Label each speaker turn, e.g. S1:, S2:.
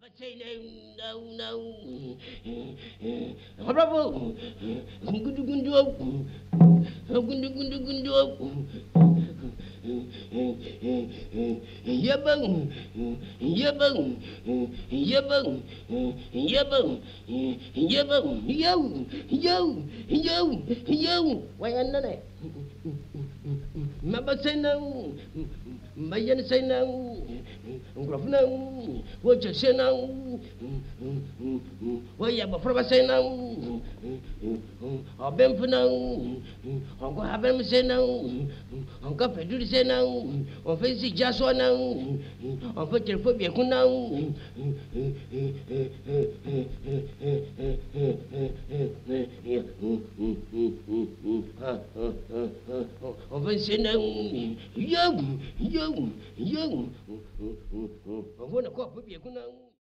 S1: say no, no, no. Bravo. Gundu gundu. Gundu gundu gundu. Yabang. Yabang. Yabang. Yabang. Yabang. Yo. Yo. Yo. Yo. Why another? Mama say no. Mayan say no. Graf no. What you say no? Well, yeah, but from say no. I've been for no. Uncle Haben say no. Uncle Pedro say no. On face just one no. On foot your foot be a no. On face no. Yo. I want to go up with you.